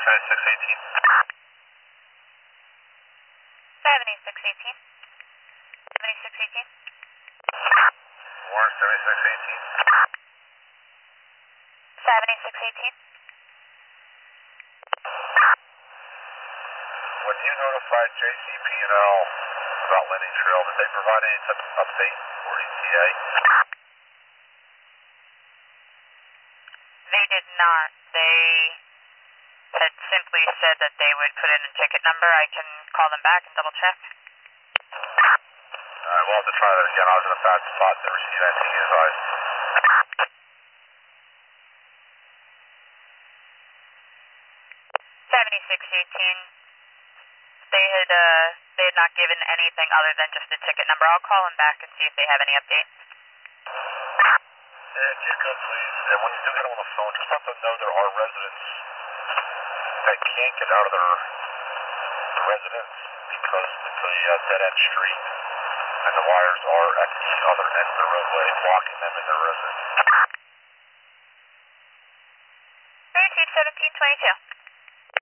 7618. 7618. 7618. Warren 7618. 7618. When you notified JCP&L about Lenny Trail, did they provide any type of update for ETA? They did not. They had simply said that they would put in a ticket number. I can call them back and double check. Alright, we'll have to try that again. I was in a bad spot to receive anything inside. 7618. They had not given anything other than just a ticket number. I'll call them back and see if they have any updates. Yeah, if you could please, and when you do get on the phone, just let them know there are residents that can't get out of their residence because it's a dead-end street, and the wires are at the other end of the roadway, blocking them in their residence. Received 1722.